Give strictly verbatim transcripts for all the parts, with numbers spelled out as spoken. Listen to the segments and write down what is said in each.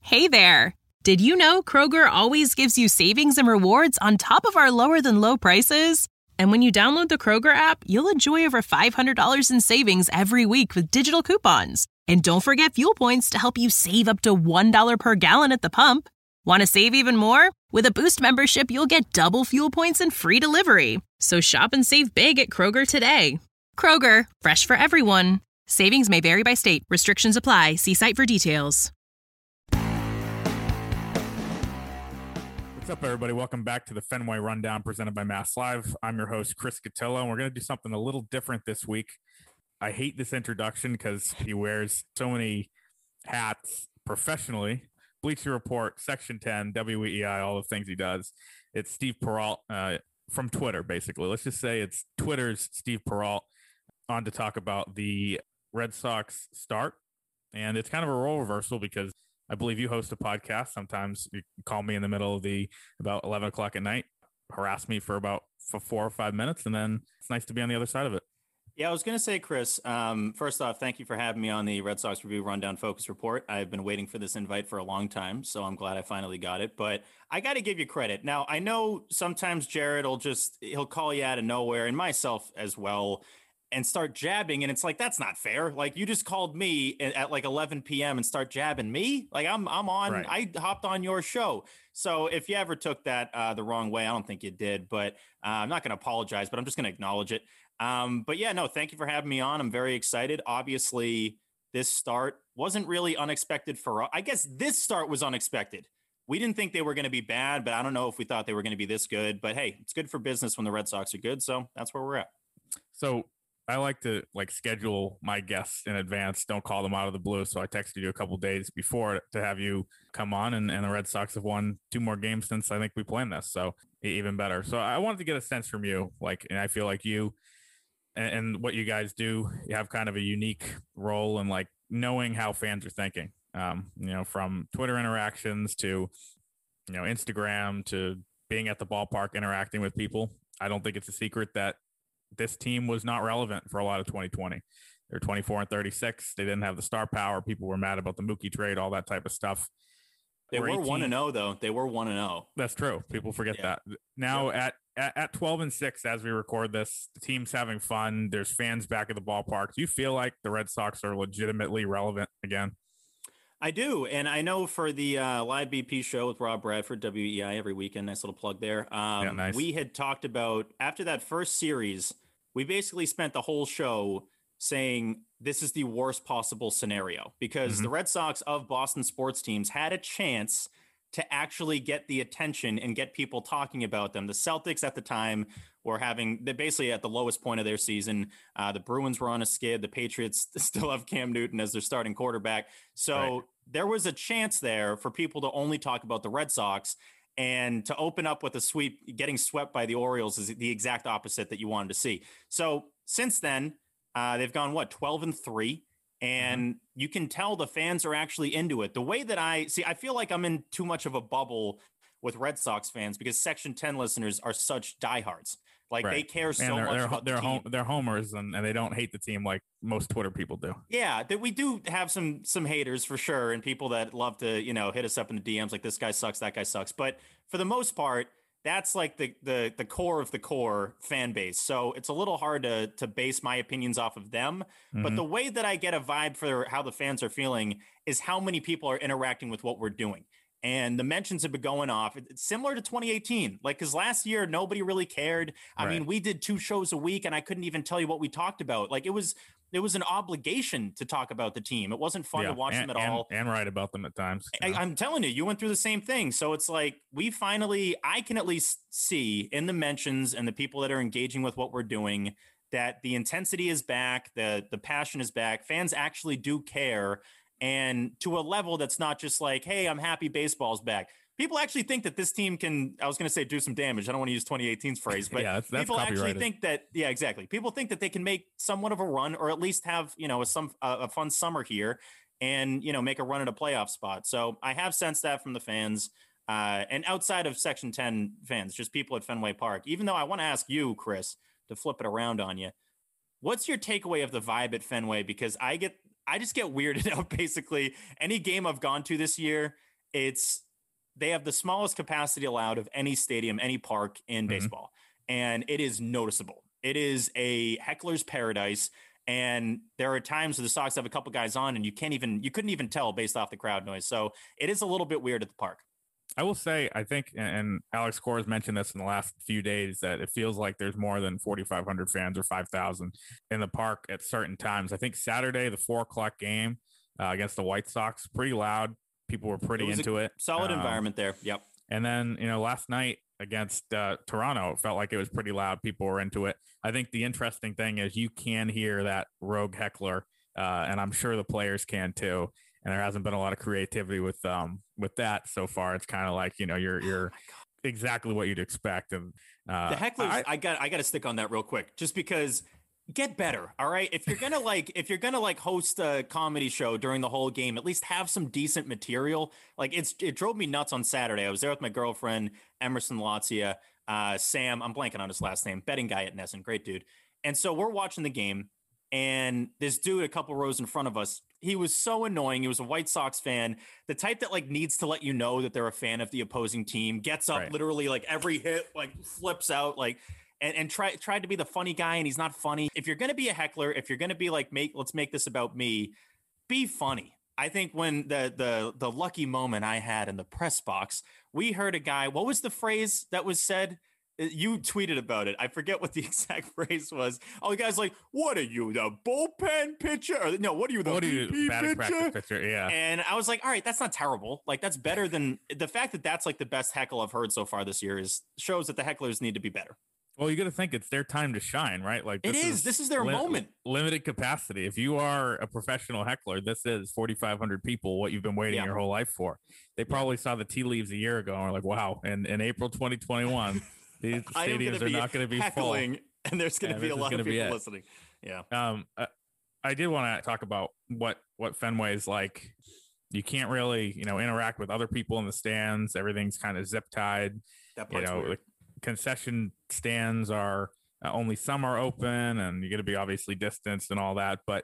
Hey there! Did you know Kroger always gives you savings and rewards on top of our lower-than-low prices? And when you download the Kroger app, you'll enjoy over five hundred dollars in savings every week with digital coupons. And don't forget fuel points to help you save up to one dollar per gallon at the pump. Want to save even more? With a Boost membership, you'll get double fuel points and free delivery. So shop and save big at Kroger today. Kroger, fresh for everyone. Savings may vary by state. Restrictions apply. See site for details. What's up, everybody? Welcome back to the Fenway Rundown presented by Mass Live. I'm your host, Chris Cotillo, and we're going to do something a little different this week. I hate this introduction because he wears so many hats professionally. Bleacher Report, Section ten, W E I, all the things he does. It's Steve Perrault uh, from Twitter, basically. Let's just say it's Twitter's Steve Perrault on to talk about the Red Sox start. And it's kind of a role reversal because I believe you host a podcast. Sometimes you call me in the middle of the about eleven o'clock at night, harass me for about for four or five minutes, and then it's nice to be on the other side of it. Yeah, I was going to say, Chris, um, first off, thank you for having me on the Red Sox Review Rundown Focus Report. I've been waiting for this invite for a long time, so I'm glad I finally got it. But I got to give you credit. Now, I know sometimes Jared will just, he'll call you out of nowhere, and myself as well, and start jabbing. And it's like, that's not fair. Like, you just called me at, at like eleven p.m. and start jabbing me. Like, I'm I'm on, right. I hopped on your show. So if you ever took that uh, the wrong way, I don't think you did, but uh, I'm not going to apologize, but I'm just going to acknowledge it. Um, but yeah, no, thank you for having me on. I'm very excited. Obviously, this start wasn't really unexpected for us. I guess this start was unexpected. We didn't think they were going to be bad, but I don't know if we thought they were going to be this good. But hey, it's good for business when the Red Sox are good. So that's where we're at. So I like to like schedule my guests in advance. Don't call them out of the blue. So I texted you a couple days before to have you come on, and, and the Red Sox have won two more games since I think we planned this. So even better. So I wanted to get a sense from you, like, and I feel like you and, and what you guys do, you have kind of a unique role in like knowing how fans are thinking, um, you know, from Twitter interactions to, you know, Instagram to being at the ballpark, interacting with people. I don't think it's a secret that this team was not relevant for a lot of twenty twenty. They're twenty-four and thirty-six. They didn't have the star power. People were mad about the Mookie trade, all that type of stuff. They were one and oh though. They were one and oh. That's true. People forget yeah. that. Now yeah. at, at at twelve and six, as we record this, the team's having fun. There's fans back at the ballpark. Do you feel like the Red Sox are legitimately relevant again? I do. And I know for the uh, live B P show with Rob Bradford, W E I, every weekend, nice little plug there. Um, yeah, nice. We had talked about, after that first series, we basically spent the whole show saying this is the worst possible scenario because mm-hmm. the Red Sox of Boston sports teams had a chance to actually get the attention and get people talking about them. The Celtics at the time were having, they're basically at the lowest point of their season. Uh, the Bruins were on a skid. The Patriots still have Cam Newton as their starting quarterback. So right. there was a chance there for people to only talk about the Red Sox, and to open up with a sweep, getting swept by the Orioles is the exact opposite that you wanted to see. So since then, uh, they've gone, what, twelve and three. And mm-hmm. you can tell the fans are actually into it. The way that I see, I feel like I'm in too much of a bubble with Red Sox fans because Section ten listeners are such diehards. Like right. they care so they're, much they're, about they're the home, team. They're homers and, and they don't hate the team like most Twitter people do. Yeah, that we do have some some haters for sure, and people that love to, you know, hit us up in the D Ms like this guy sucks, that guy sucks. But for the most part, that's like the the the core of the core fan base. So it's a little hard to to base my opinions off of them. Mm-hmm. But the way that I get a vibe for how the fans are feeling is how many people are interacting with what we're doing. And the mentions have been going off. It's similar to twenty eighteen, like, because last year, nobody really cared. I right. mean, we did two shows a week and I couldn't even tell you what we talked about. Like it was, it was an obligation to talk about the team. It wasn't fun yeah, to watch and, them at and, all. And write about them at times. I, I'm telling you, you went through the same thing. So it's like, we finally, I can at least see in the mentions and the people that are engaging with what we're doing, that the intensity is back. The, the passion is back. Fans actually do care. And to a level that's not just like, hey, I'm happy baseball's back. People actually think that this team can, I was going to say do some damage. I don't want to use twenty eighteen's phrase, but yeah, that's, that's people actually think that, yeah, exactly. People think that they can make somewhat of a run or at least have, you know, a, some, a, a fun summer here and, you know, make a run at a playoff spot. So I have sensed that from the fans uh, and outside of Section ten fans, just people at Fenway Park, even though I want to ask you, Chris, to flip it around on you. What's your takeaway of the vibe at Fenway? Because I get, I just get weirded out basically any game I've gone to this year. it's they have the smallest capacity allowed of any stadium, any park in mm-hmm. baseball. And it is noticeable. It is a heckler's paradise. And there are times where the Sox have a couple guys on and you can't even, you couldn't even tell based off the crowd noise. So it is a little bit weird at the park. I will say, I think, and Alex Cora has mentioned this in the last few days, that it feels like there's more than forty-five hundred fans or five thousand in the park at certain times. I think Saturday, the four o'clock game uh, against the White Sox, pretty loud. People were pretty it into it. Solid um, environment there. Yep. And then, you know, last night against uh, Toronto, it felt like it was pretty loud. People were into it. I think the interesting thing is you can hear that rogue heckler, uh, and I'm sure the players can too. And there hasn't been a lot of creativity with um with that so far. It's kind of like, you know, you're you're oh exactly what you'd expect. And uh, the hecklers, I, I got I got to stick on that real quick, just because. Get better, all right? If you're gonna like, if you're gonna like host a comedy show during the whole game, at least have some decent material. Like it's, it drove me nuts on Saturday. I was there with my girlfriend, Emerson Latzia, uh, Sam. I'm blanking on his last name. Betting guy at Nesson, great dude. And so we're watching the game, and this dude, a couple rows in front of us, he was so annoying. He was a White Sox fan, the type that like needs to let you know that they're a fan of the opposing team. Gets up, right. Literally, like every hit, like flips out, like. And, and try tried to be the funny guy, and he's not funny. If you're going to be a heckler, if you're going to be like, make let's make this about me, be funny. I think when the the the lucky moment I had in the press box, we heard a guy. What was the phrase that was said? You tweeted about it. I forget what the exact phrase was. Oh, the guy's like, "What are you, the bullpen pitcher? Or, no, what are you, the what are you, pitcher? pitcher?" Yeah. And I was like, "All right, that's not terrible. Like, that's better than the fact that that's like the best heckle I've heard so far this year. Is shows that the hecklers need to be better." Well, you got to think it's their time to shine, right? Like this it is. is. This is their li- moment. Limited capacity. If you are a professional heckler, this is forty-five hundred people. What you've been waiting yeah. your whole life for. They probably yeah. saw the tea leaves a year ago and were like, "Wow!" And in April twenty twenty-one, these stadiums are not going to be heckling, full, and there's going to be a lot of people listening. Yeah. Um, I, I did want to talk about what what Fenway is like. You can't really, you know, interact with other people in the stands. Everything's kind of zip tied. That part's you know, weird. Concession stands are uh, only some are open, and you're going to be obviously distanced and all that. But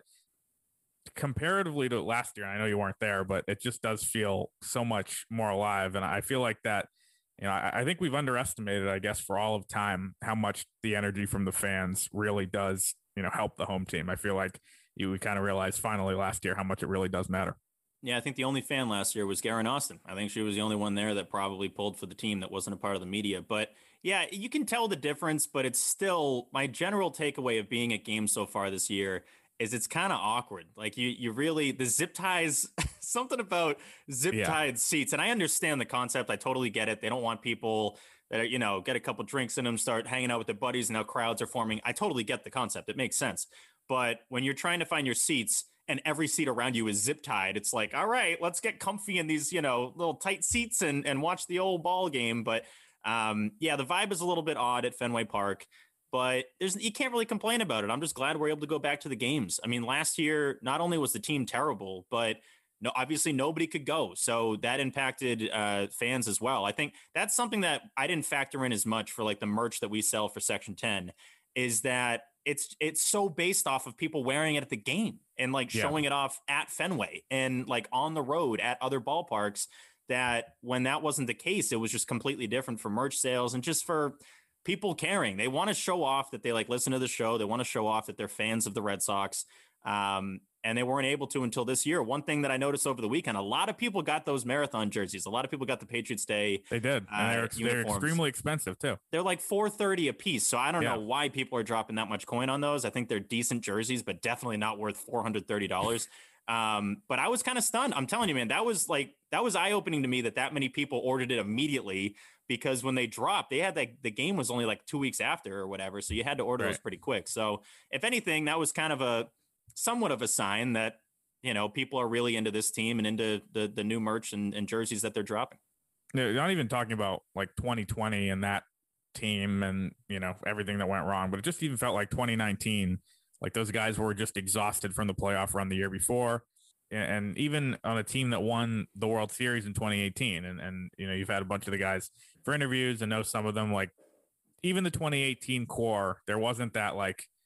comparatively to last year, I know you weren't there, but it just does feel so much more alive. And I feel like that, you know, I, I think we've underestimated, I guess, for all of time, how much the energy from the fans really does, you know, help the home team. I feel like you we kind of realized finally last year how much it really does matter. Yeah, I think the only fan last year was Garen Austin. I think she was the only one there that probably pulled for the team that wasn't a part of the media. But yeah, you can tell the difference, but it's still my general takeaway of being at games so far this year is it's kind of awkward. Like you, you really, the zip ties, something about zip yeah. tied seats. And I understand the concept. I totally get it. They don't want people that are, you know, get a couple drinks in them, start hanging out with their buddies, and now crowds are forming. I totally get the concept. It makes sense. But when you're trying to find your seats, and every seat around you is zip tied, it's like, all right, let's get comfy in these, you know, little tight seats and, and watch the old ball game. But um, yeah, the vibe is a little bit odd at Fenway Park, but there's, you can't really complain about it. I'm just glad we're able to go back to the games. I mean, last year, not only was the team terrible, but no, obviously nobody could go. So that impacted uh, fans as well. I think that's something that I didn't factor in as much for like the merch that we sell for Section ten is that it's it's so based off of people wearing it at the game and like yeah. showing it off at Fenway and like on the road at other ballparks, that when that wasn't the case, it was just completely different for merch sales and just for people caring. They want to show off that they like listen to the show. They want to show off that they're fans of the Red Sox. Um, and they weren't able to until this year. One thing that I noticed over the weekend, a lot of people got those marathon jerseys. A lot of people got the Patriots Day. They did. And they're, uh, they're extremely expensive too. They're like four thirty a piece. So I don't yeah. know why people are dropping that much coin on those. I think they're decent jerseys, but definitely not worth four hundred thirty dollars. um, but I was kind of stunned. I'm telling you, man, that was like, that was eye-opening to me that that many people ordered it immediately, because when they dropped, they had like the game was only like two weeks after or whatever. So you had to order right. those pretty quick. So if anything, that was kind of a, somewhat of a sign that, you know, people are really into this team and into the the new merch and, and jerseys that they're dropping. They're not even talking about like twenty twenty and that team and, you know, everything that went wrong, but it just even felt like twenty nineteen, like those guys were just exhausted from the playoff run the year before. And even on a team that won the World Series in twenty eighteen. And, and, you know, you've had a bunch of the guys for interviews and know some of them, like even the twenty eighteen core, there wasn't that like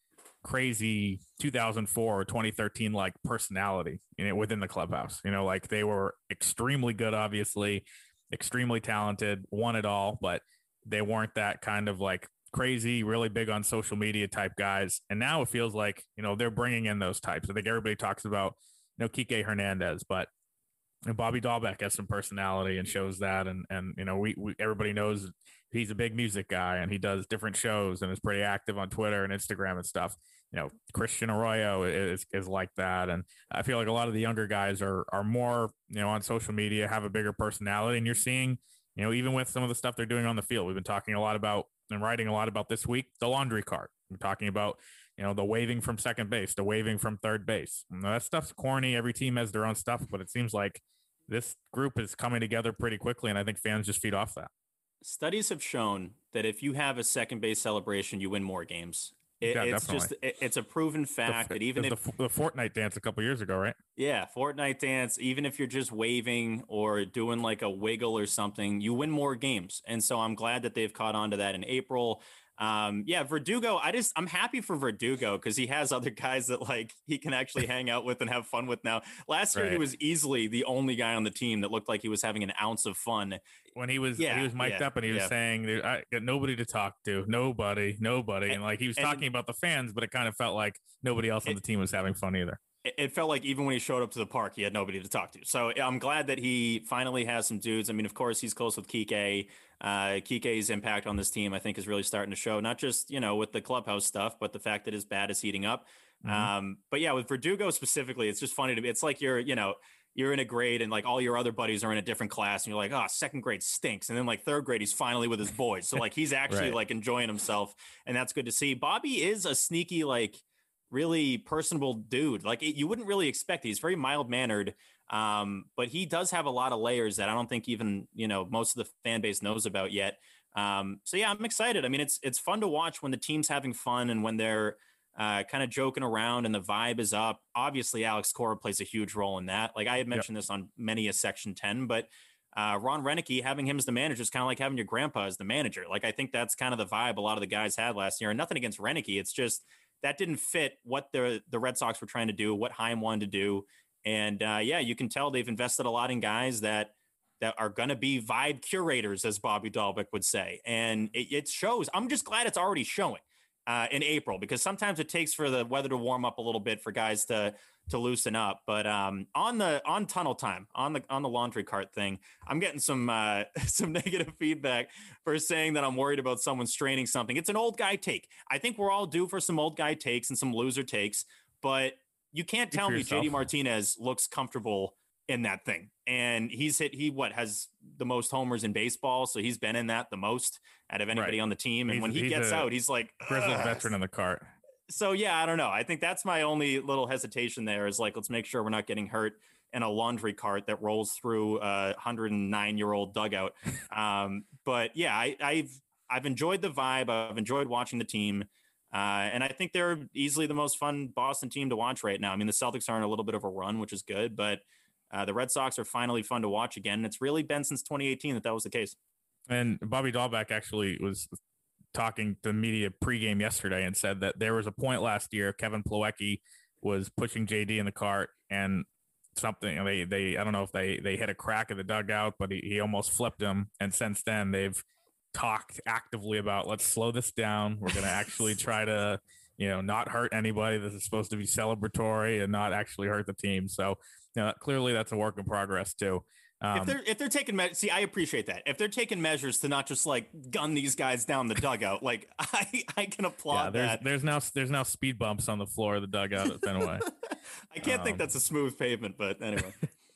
crazy two thousand four or twenty thirteen like personality, you know, within the clubhouse. You know, like they were extremely good, obviously, extremely talented, won it all, but they weren't that kind of like crazy, really big on social media type guys. And now it feels like, you know, they're bringing in those types. I think everybody talks about, you know, Kike Hernandez, but and Bobby Dahlbeck has some personality and shows that. And, and, you know, we, we, everybody knows he's a big music guy and he does different shows and is pretty active on Twitter and Instagram and stuff. You know, Christian Arroyo is, is like that. And I feel like a lot of the younger guys are, are more, you know, on social media, have a bigger personality. And you're seeing, you know, even with some of the stuff they're doing on the field, we've been talking a lot about and writing a lot about this week, the laundry cart. We're talking about, you know, the waving from second base, the waving from third base. Now, that stuff's corny. Every team has their own stuff, but it seems like this group is coming together pretty quickly. And I think fans just feed off that. Studies have shown that if you have a second base celebration, you win more games. It, yeah, it's definitely. just, it, it's a proven fact the, that even if the, the Fortnite dance a couple years ago, right? Yeah. Fortnite dance, even if you're just waving or doing like a wiggle or something, you win more games. And so I'm glad that they've caught on to that in April. Um, yeah, Verdugo, I just, I'm happy for Verdugo because he has other guys that like he can actually hang out with and have fun with now. Last year, right. He was easily the only guy on the team that looked like he was having an ounce of fun. When he was, yeah, he was mic'd yeah, up and he was yeah. saying, I got nobody to talk to, nobody, nobody. And, and like, he was and, talking about the fans, but it kind of felt like nobody else on it, the team was having fun either. It felt like even when he showed up to the park, he had nobody to talk to. So I'm glad that he finally has some dudes. I mean, of course, he's close with Kike. Uh, Kike's impact on this team, I think, is really starting to show, not just, you know, with the clubhouse stuff, but the fact that his bat is heating up. Mm-hmm. Um, but yeah, with Verdugo specifically, it's just funny to me. It's like you're, you know, you're in a grade and like all your other buddies are in a different class and you're like, oh, second grade stinks. And then like third grade, he's finally with his boys. So like he's actually right. like enjoying himself. And that's good to see. Bobby is a sneaky, like, really personable dude. Like it, you wouldn't really expect it. He's very mild mannered. Um, but he does have a lot of layers that I don't think even, you know, most of the fan base knows about yet. Um, so yeah, I'm excited. I mean, it's, it's fun to watch when the team's having fun and when they're uh, kind of joking around and the vibe is up. Obviously Alex Cora plays a huge role in that. Like I had mentioned yep. this on many a Section ten, but uh, Ron Renicky, having him as the manager is kind of like having your grandpa as the manager. Like, I think that's kind of the vibe a lot of the guys had last year, and nothing against Renicky. It's just, that didn't fit what the the Red Sox were trying to do, what Chaim wanted to do. And uh, yeah, you can tell they've invested a lot in guys that that are going to be vibe curators, as Bobby Dahlbeck would say. And it, it shows. I'm just glad it's already showing uh, in April, because sometimes it takes for the weather to warm up a little bit for guys to to loosen up. But um, on the on tunnel time, on the on the laundry cart thing, I'm getting some uh, some negative feedback for saying that I'm worried about someone straining something. It's an old guy take. I think we're all due for some old guy takes and some loser takes, but you can't tell me J D Martinez looks comfortable in that thing. And he's hit, he what has the most homers in baseball. So he's been in that the most out of anybody right. on the team. And he's, when he gets out, he's like grizzled veteran in the cart. So yeah, I don't know. I think that's my only little hesitation there is like, let's make sure we're not getting hurt in a laundry cart that rolls through a one hundred nine year old dugout. Um, but yeah, I, I've, I've enjoyed the vibe. I've enjoyed watching the team. Uh, and I think they're easily the most fun Boston team to watch right now. I mean, the Celtics are in a little bit of a run, which is good, but uh, the Red Sox are finally fun to watch again. And it's really been since twenty eighteen that that was the case. And Bobby Dahlbeck actually was talking to the media pregame yesterday and said that there was a point last year, Kevin Plawecki was pushing J D in the cart and something, they, they, I don't know if they, they hit a crack in the dugout, but he, he almost flipped him. And since then they've talked actively about, let's slow this down. We're going to actually try to, you know, not hurt anybody. This is supposed to be celebratory and not actually hurt the team. So, you know, clearly that's a work in progress too. Um, if they're if they're taking me- see, I appreciate that. If they're taking measures to not just like gun these guys down the dugout, like I, I can applaud yeah, there's, that. There's now there's now speed bumps on the floor of the dugout at Fenway. I can't um, think that's a smooth pavement, but anyway.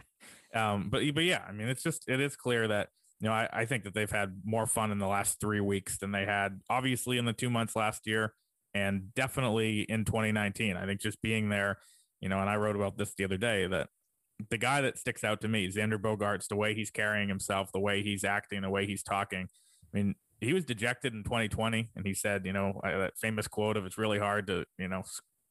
um, but but yeah, I mean, it's just it is clear that, you know, I, I think that they've had more fun in the last three weeks than they had obviously in the two months last year, and definitely in twenty nineteen. I think just being there, you know, and I wrote about this the other day that the guy that sticks out to me, Xander Bogaerts, the way he's carrying himself, the way he's acting, the way he's talking. I mean, he was dejected in twenty twenty, and he said, you know, that famous quote of it's really hard to, you know,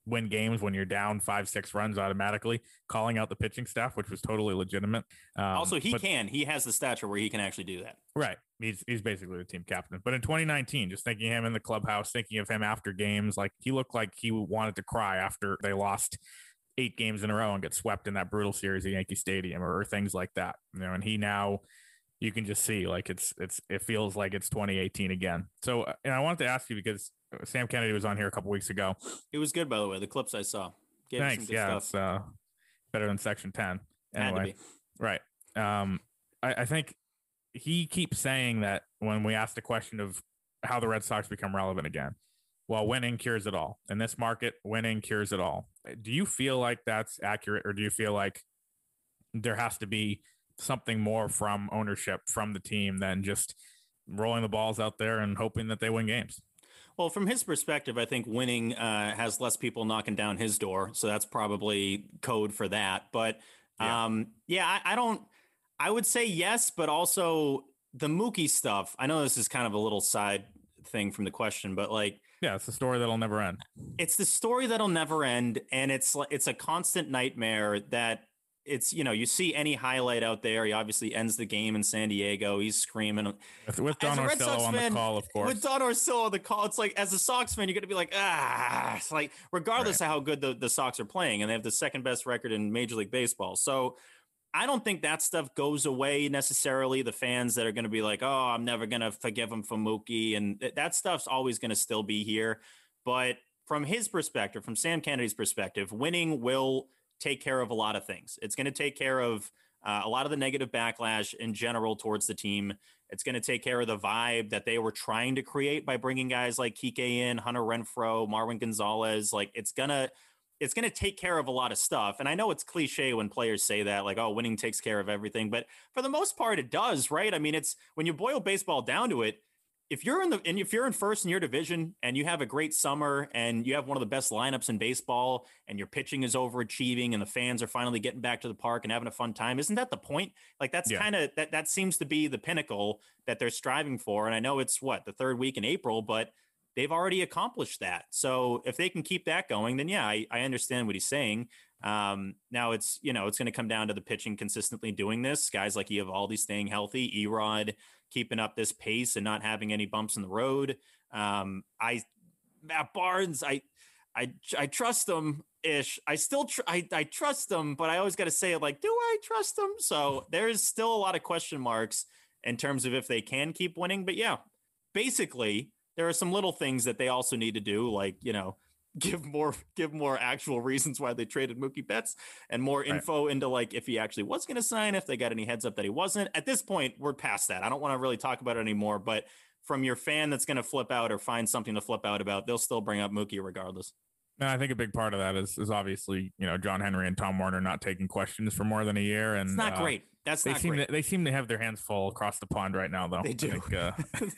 win games when you're down five, six runs automatically, calling out the pitching staff, which was totally legitimate. Um, also, he but, can. He has the stature where he can actually do that. Right. He's he's basically the team captain. But in twenty nineteen, just thinking of him in the clubhouse, thinking of him after games, like he looked like he wanted to cry after they lost eight games in a row and get swept in that brutal series at Yankee Stadium or, or things like that. You know, and he now, you can just see like it's it's it feels like it's twenty eighteen again. So, and I wanted to ask you because Sam Kennedy was on here a couple weeks ago. It was good, by the way. The clips I saw. Gave Thanks. Some good yeah, stuff. It's uh, better than Section ten. Anyway, right. Um, I, I think he keeps saying that when we ask the question of how the Red Sox become relevant again, well, winning cures it all. In this market, winning cures it all. Do you feel like that's accurate, or do you feel like there has to be something more from ownership, from the team, than just rolling the balls out there and hoping that they win games? Well, from his perspective, I think winning uh, has less people knocking down his door. So that's probably code for that. But um, yeah, yeah I, I don't, I would say yes, but also the Mookie stuff. I know this is kind of a little side thing from the question, but like, yeah, it's the story that'll never end. It's the story that'll never end. And it's it's a constant nightmare that it's, you know, you see any highlight out there. He obviously ends the game in San Diego. He's screaming. With, with Don Orsillo on fan, the call, of course. With Don Orsillo on the call, it's like, as a Sox fan, you're going to be like, ah, it's like, regardless right. of how good the, the Sox are playing, and they have the second best record in Major League Baseball. So I don't think that stuff goes away necessarily. The fans that are going to be like, oh, I'm never going to forgive him for Mookie. And th- that stuff's always going to still be here. But from his perspective, from Sam Kennedy's perspective, winning will take care of a lot of things. It's going to take care of uh, a lot of the negative backlash in general towards the team. It's going to take care of the vibe that they were trying to create by bringing guys like Kike in, Hunter Renfroe, Marwin Gonzalez. Like it's going to, it's going to take care of a lot of stuff. And I know it's cliche when players say that, like, oh, winning takes care of everything. But for the most part, it does, right? I mean, it's when you boil baseball down to it, if you're in the and if you're in first in your division and you have a great summer and you have one of the best lineups in baseball and your pitching is overachieving and the fans are finally getting back to the park and having a fun time, isn't that the point? Like that's yeah. kind of that that seems to be the pinnacle that they're striving for. And I know it's what, the third week in April, but they've already accomplished that. So if they can keep that going, then yeah, I, I understand what he's saying. Um, now it's, you know, it's going to come down to the pitching consistently doing this. Guys like Eovaldi staying healthy, Erod keeping up this pace and not having any bumps in the road. Um, I, Matt Barnes, I, I, I trust him ish. I still, tr- I, I trust him, but I always got to say it like, do I trust him? So there's still a lot of question marks in terms of if they can keep winning, but yeah, basically there are some little things that they also need to do. Like, you know, give more, give more actual reasons why they traded Mookie Betts and more info right. into like, if he actually was going to sign, if they got any heads up that he wasn't. At this point, we're past that. I don't want to really talk about it anymore, but from your fan that's going to flip out or find something to flip out about, they'll still bring up Mookie regardless. And I think a big part of that is, is obviously, you know, John Henry and Tom Werner not taking questions for more than a year. And it's not uh, great. That's they not seem great. To, they seem to have their hands full across the pond right now, though. They do. I think, uh,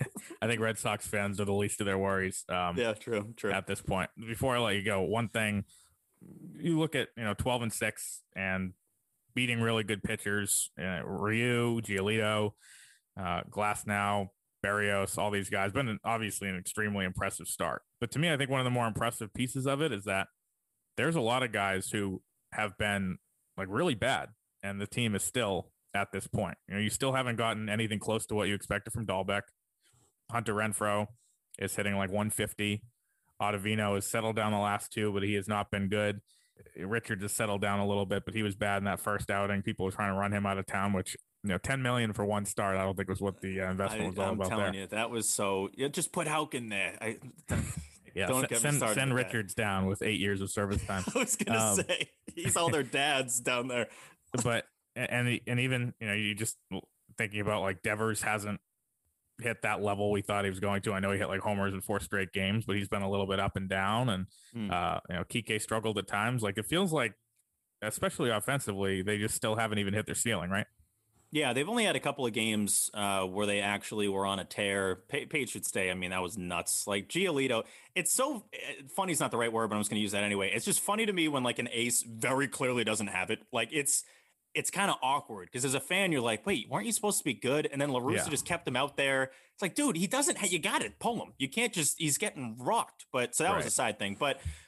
I think Red Sox fans are the least of their worries. Um, yeah, true, true. At this point, before I let you go, one thing, you look at, you know, twelve and six and beating really good pitchers, uh, Ryu, Giolito, uh, Glasnow, Berrios, all these guys. Been obviously an extremely impressive start. But to me, I think one of the more impressive pieces of it is that there's a lot of guys who have been like really bad, and the team is still at this point. You know, you still haven't gotten anything close to what you expected from Dahlbeck. Hunter Renfroe is hitting like one fifty. Ottavino has settled down the last two, but he has not been good. Richard has settled down a little bit, but he was bad in that first outing. People were trying to run him out of town, which, you know, ten million for one start, I don't think was what the uh, investment was I, all I'm about there. I'm telling you, that was so, yeah, just put Houck in there. I, yeah, don't get send, send Richards that. down with eight years of service time. I was going to um, say, he's all their dads down there. But, and, and even, you know, you just thinking about like Devers hasn't hit that level we thought he was going to. I know he hit like homers in four straight games, but he's been a little bit up and down. And, mm. uh, you know, Kike struggled at times. Like it feels like, especially offensively, they just still haven't even hit their ceiling, right? Yeah, they've only had a couple of games uh, where they actually were on a tear. Pa- Patriots Day, I mean, that was nuts. Like Giolito, it's so funny. It's not the right word, but I'm just going to use that anyway. It's just funny to me when like an ace very clearly doesn't have it. Like it's it's kind of awkward because as a fan, you're like, wait, weren't you supposed to be good? And then La Russa yeah. just kept him out there. It's like, dude, he doesn't. You got it. Pull him. You can't just. He's getting rocked. But so that right. was a side thing. But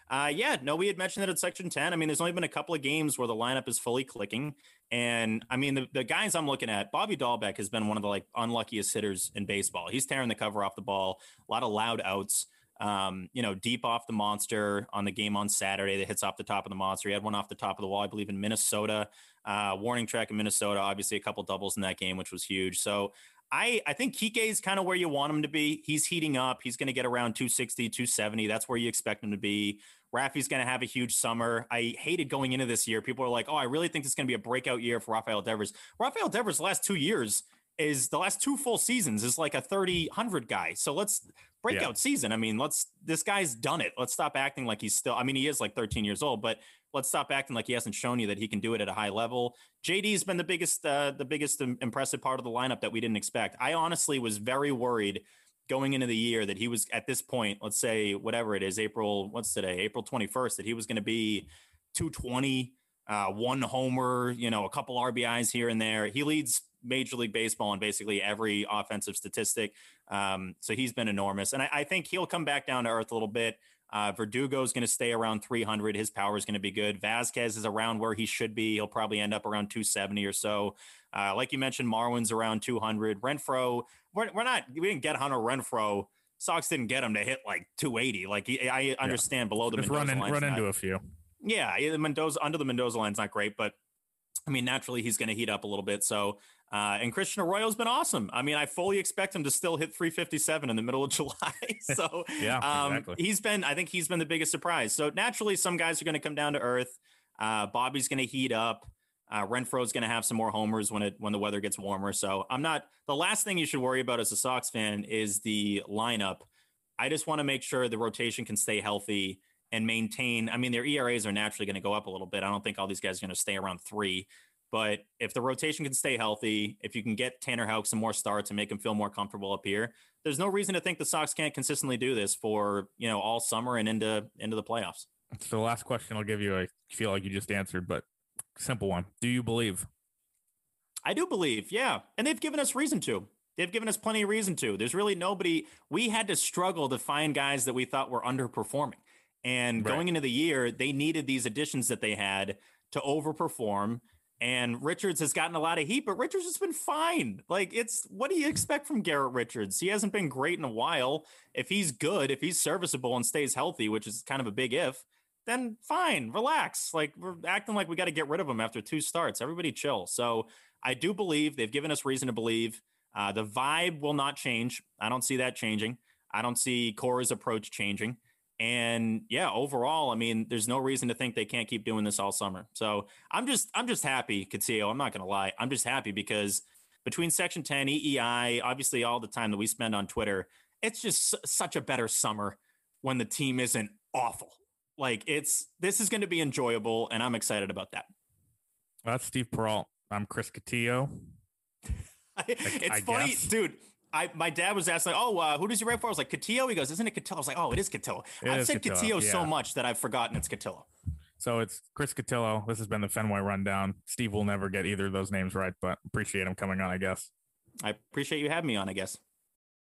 Uh, yeah, no, we had mentioned that at Section ten. I mean, there's only been a couple of games where the lineup is fully clicking. And I mean, the, the guys I'm looking at, Bobby Dahlbeck has been one of the like unluckiest hitters in baseball. He's tearing the cover off the ball, a lot of loud outs, um, you know, deep off the monster on the game on Saturday that hits off the top of the monster. He had one off the top of the wall, I believe, in Minnesota, uh, warning track in Minnesota, obviously a couple doubles in that game, which was huge. So I, I think Kike is kind of where you want him to be. He's heating up. He's going to get around two sixty, two seventy. That's where you expect him to be. Rafi's going to have a huge summer. I hated going into this year. People are like, oh, I really think this is going to be a breakout year for Rafael Devers. Rafael Devers' last two years is the last two full seasons is like a thirty, one hundred guy. So let's breakout yeah. season. I mean, let's, this guy's done it. Let's stop acting like he's still, I mean, he is like thirteen years old, but let's stop acting like he hasn't shown you that he can do it at a high level. J D's been the biggest, uh, the biggest impressive part of the lineup that we didn't expect. I honestly was very worried going into the year that he was at this point, let's say whatever it is, April, what's today, April twenty-first, that he was going to be two twenty, uh, one homer, you know, a couple R B Is here and there. He leads Major League Baseball in basically every offensive statistic. Um, so he's been enormous. And I, I think he'll come back down to earth a little bit. Uh, Verdugo is going to stay around three hundred. His power is going to be good. Vasquez is around where he should be. He'll probably end up around two seventy or so. Uh, like you mentioned, Marwin's around two hundred. Renfroe, we're, we're not, we didn't get Hunter Renfroe. Sox didn't get him to hit like two eighty. Like he, I understand yeah. below the Just Mendoza run, in, line. run into a few. Yeah, the Mendoza under the Mendoza line's not great, but I mean, naturally he's going to heat up a little bit. So, uh, and Christian Arroyo's been awesome. I mean, I fully expect him to still hit three fifty-seven in the middle of July. So yeah, um, exactly. he's been, I think he's been the biggest surprise. So naturally some guys are going to come down to earth. Uh, Bobby's going to heat up. Uh, Renfroe's going to have some more homers when it, when the weather gets warmer. So I'm not, the last thing you should worry about as a Sox fan is the lineup. I just want to make sure the rotation can stay healthy and maintain. I mean, their E R As are naturally going to go up a little bit. I don't think all these guys are going to stay around three, but if the rotation can stay healthy, if you can get Tanner Houck some more starts and make him feel more comfortable up here, there's no reason to think the Sox can't consistently do this for, you know, all summer and into, into the playoffs. So the last question I'll give you, I feel like you just answered, but simple one. Do you believe? I do believe. Yeah. And they've given us reason to. They've given us plenty of reason to. There's really nobody. We had to struggle to find guys that we thought were underperforming. And right. going into the year, they needed these additions that they had to overperform. And Richards has gotten a lot of heat, but Richards has been fine. Like, it's, what do you expect from Garrett Richards? He hasn't been great in a while. If he's good, if he's serviceable and stays healthy, which is kind of a big if, then fine, relax. Like, we're acting like we got to get rid of him after two starts. Everybody chill. So I do believe they've given us reason to believe. Uh, the vibe will not change. I don't see that changing. I don't see Cora's approach changing. And yeah, overall, I mean, there's no reason to think they can't keep doing this all summer. So I'm just, I'm just happy, Catillo. I'm not going to lie. I'm just happy because between Section ten, E E I, obviously all the time that we spend on Twitter, it's just su- such a better summer when the team isn't awful. Like, it's, this is going to be enjoyable, and I'm excited about that. Well, that's Steve Peralt. I'm Chris Catillo. It's I funny, guess. dude. I my dad was asking, like, oh, uh, who does you write for? I was like, Catillo. He goes, isn't it Catillo? I was like, oh, it is Catillo. It I've is said Catillo, Catillo yeah. so much that I've forgotten it's Catillo. So it's Chris Catillo. This has been the Fenway Rundown. Steve will never get either of those names right, but appreciate him coming on, I guess. I appreciate you having me on, I guess.